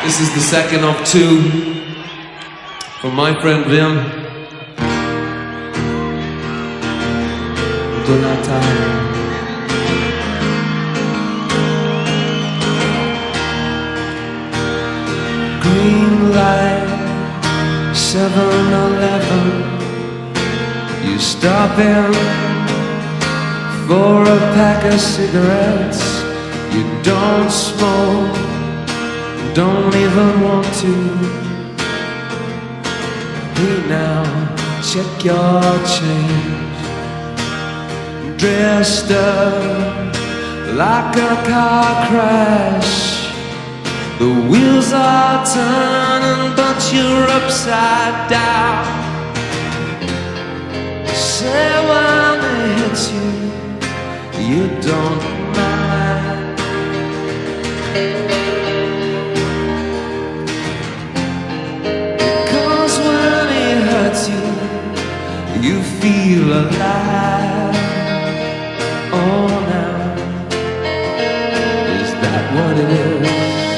This is the second of two from my friend Vim. Donata. Green light, 7-Eleven. You stop in for a pack of cigarettes. You don't smoke, don't even want to. Hey now, check your change. Dressed up like a car crash. The wheels are turning, but you're upside down. Say when it hits you, you don't mind. Because when it hurts you, you feel alive. Oh, now, is that what it is?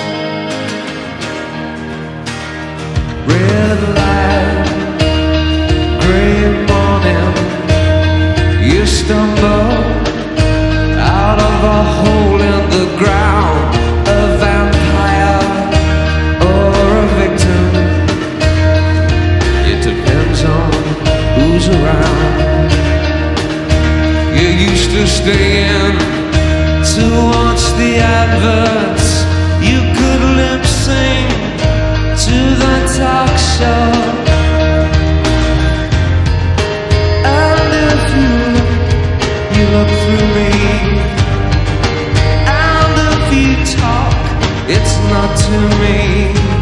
Red light, gray morning. You stumble out of a hole in the ground. A vampire or a victim, it depends on who's around. You used to stay in to watch the adverts. You could lip sync to the talk show. And if you look through me, and if you talk, it's not to me.